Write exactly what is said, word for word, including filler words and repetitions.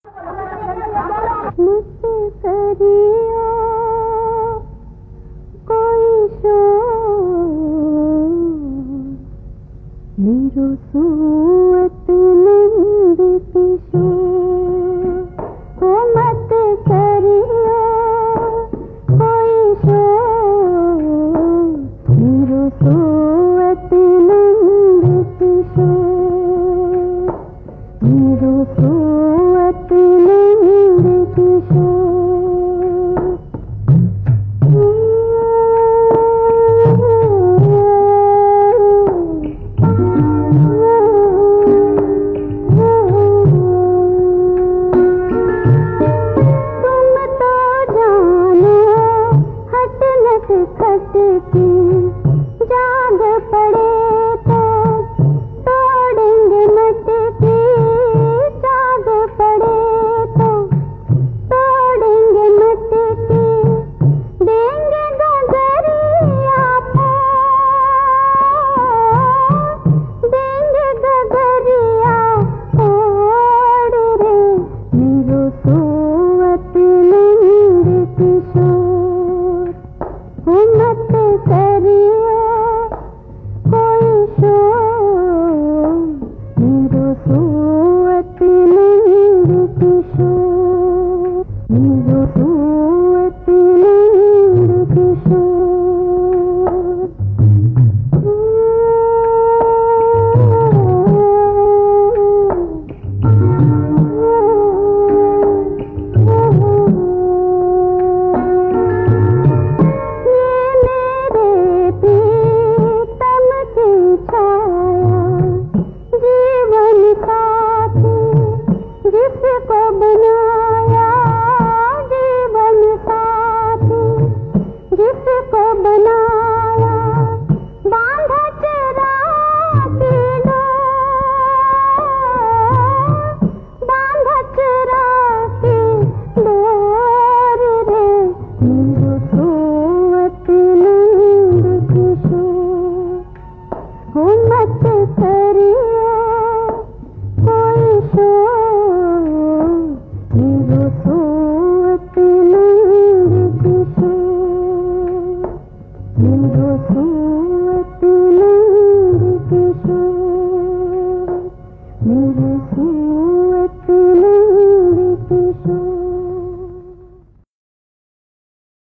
मुझसे करियो कोई शोर, मेरो सूअत नंद किशोर। ओ मत करियो कोई शोर, मेरो सूअत नंद किशोर, मेरो सूअत नंद किशोर। खटकी जाग पड़े तो तोड़ेंगे मटकी, जाग पड़े तो तोड़ेंगे मटकी, देंगे गगरिया फोड़, देंगे गगरिया फोड़ रे, मेरो सूअत नंद किशोर। मत करियो कोई शोर, मेरो सूअत नंद किशोर, मेरो सूअत नंद किशोर। जिसको बनाया जीवन साथी, जिसको बनाया बांधा चरा के डोर, बांधा चरा के डोर रे, मेरो सूअत नंद किशोर। हो मत करियो कोई शोर, मेरो सूअत नंद किशोर, मेरो सूअत